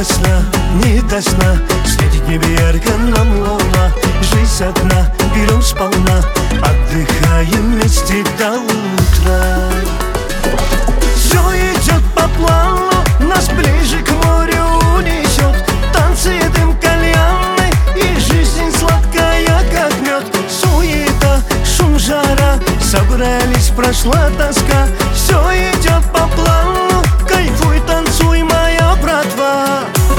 до сна, не до сна, светит в небе ярко нам луна. Жизнь одна, берем сполна, отдыхаем вместе до утра. Все идет по плану, нас ближе к морю унесет. Танцы, дым кальянный, и жизнь сладкая, как мед. Суета, шум, жара, собрались, прошла тоска. Все идет по плану, кайфуй, танцуй, моя братва.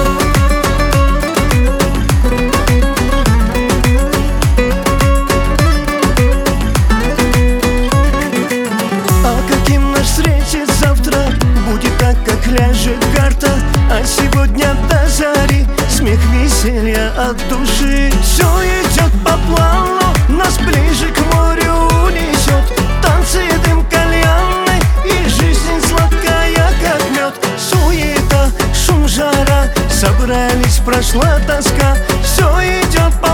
Встретит завтра, будет так, как ляжет карта. А сегодня до зари смех, веселья от души. Все идет по плану, нас ближе к морю унесет. Танцы, дым кальянный, и жизнь сладкая, как мед. Суета, шум, жара, собрались, прошла тоска. Все идет по